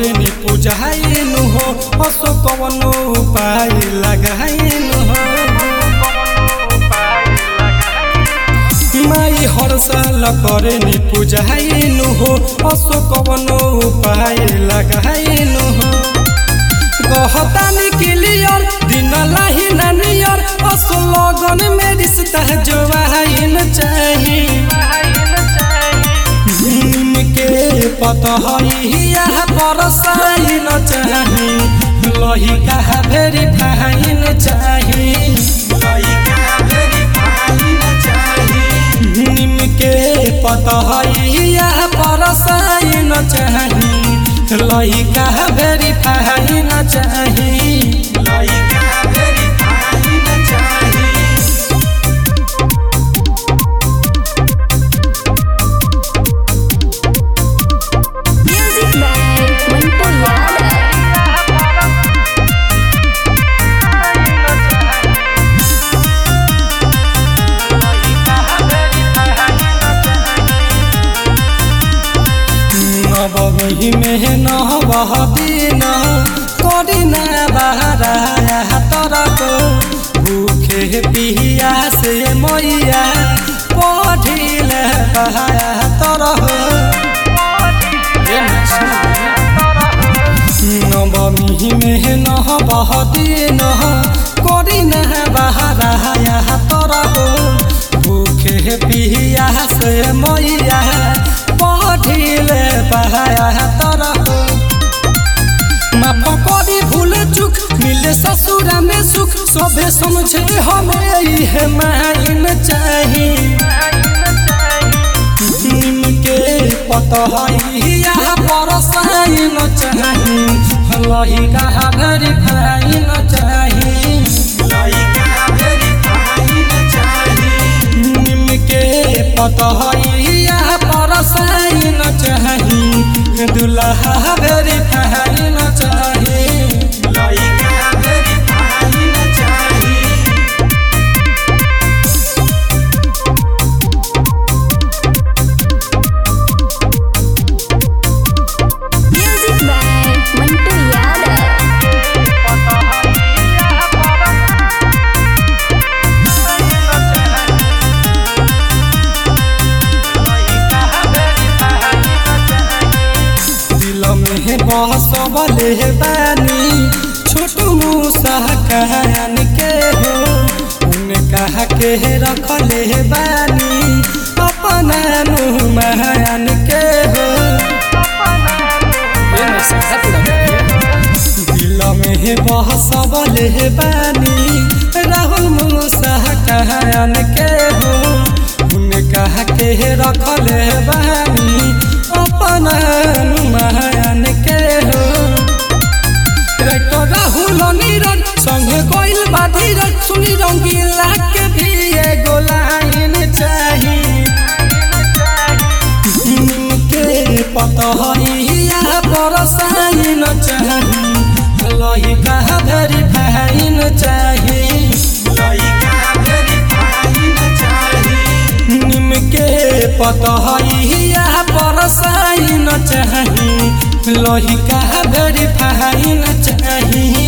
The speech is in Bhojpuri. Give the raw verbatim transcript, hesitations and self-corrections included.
करनी पूजाइन हो असो कवनो उपाय लगाइन हो। माई हर साल करनी पूजाइन हो असो कवनो उपाय लगाइन हो। कहतानी क्लियर दिन लाही नानियर असो लगन में रिश्ता जोवाइन चाही। के पता है परसाइन चाही लही कहा भेरी फाइन चाही। निम के पता है परसाइन चाही लही कहा भेरी फाइन चाही। नवमी में नहबह दिन करीना बहराया तरक भूखे पिया से मैया पढ़िल बहाया तरह। नवमी में नहबह दिन करीना बहराया तरक भूखे पिया से मैया पढ़िले बहाया तरह। माफ करी भूल चुक मिले ससुरा में सुख सबे समझे हमें यह माइन चाही। निमके पता है परसाइन चाही लही कहा भेरी फाइन चाही। निमके पता है परसाइन चाही दुल्हा भेरी फाइन चाही। बसबले बानी छोटू मूसा कहन के हो उनका के रखले बानी अपना नुमान के हो। दिल में बसबले बानी राहुल मूसा कहन के हो उनका के रखले बानी अपना नुमान के हो। राहुल नीरज संगे कोइल बाधीरज सुनी रंगीला के भी एगो लाइन चाही। के पता है परसाइन चाही लही कहा भेरी फाइन चाही। निम के पता है परसाइन चाही लही कहा भेरी फाइन चाही।